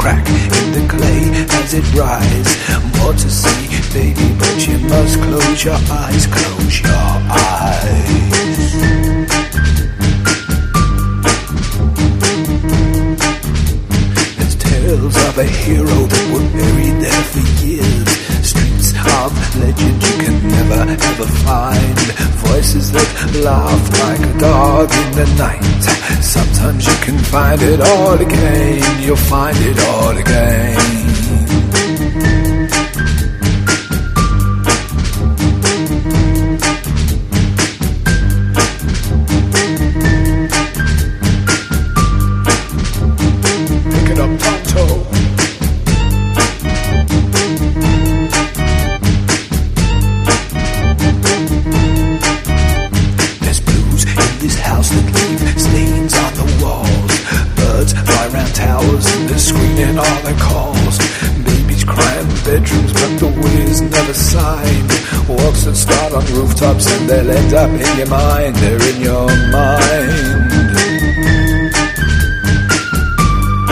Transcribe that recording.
crack in the clay as it rises. More to see, baby, but you must close your eyes, close your eyes. There's tales of a hero that were buried there for years. Streets of legend you can never ever find. Voices that laugh like a dog in the night. Sometimes you can find it all again. You'll find it all again. Screening all the calls. Babies crying in bedrooms, but the will's never signed. Walks that start on rooftops and they'll end up in your mind. They're in your mind.